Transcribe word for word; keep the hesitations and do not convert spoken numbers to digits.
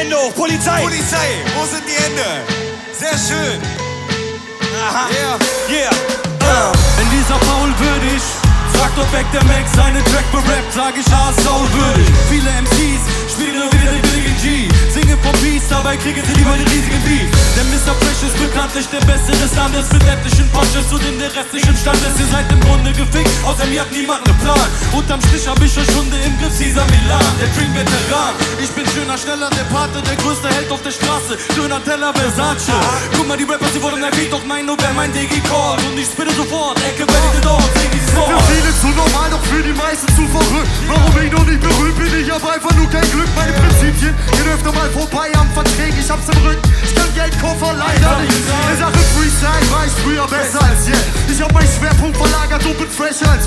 Hände hoch, Polizei! Polizei, wo sind die Hände? Sehr schön. Aha. Yeah. Yeah. Uh. Wenn dieser Paul würdig, fragt ob weg der Mac seine Track berappt, sag ich A Soul würdig. Viele M Cs spielen nur wieder den billigen G, singen vom Peace, dabei kriegen sie lieber den riesigen Beef. Denn Mister Fresh ist bekanntlich der Beste des Landes, mit etlichen Punches und in der restlichen Standes. Ihr seid im Grunde gefickt, außer mir hat niemand ne Plan. Unterm Strich hab ich euch Hunde im Griff, Caesar Milan, der Dream-Veteran. Ich bin schöner, schneller, der Pate, der größte Held auf der Straße, Döner, Teller, Versace. Guck mal, die Rapper, sie wurden erwähnt, doch mein Nobel, mein Digi-Call. Und ich spitte sofort, Ecke, ready the door, sing die Song. Für viele zu normal, doch für die meisten zu verrückt. Warum ich noch nicht berühmt bin, ich hab einfach nur kein Glück. Meine Prinzipien gehen öfter mal vorbei am Verträgen, ich hab's im Rücken. Ich kann Geldkoffer leider nicht. In Sachen Freestyle war ich früher besser als jetzt. Ich hab meinen Schwerpunkt verlagert und bin fresher als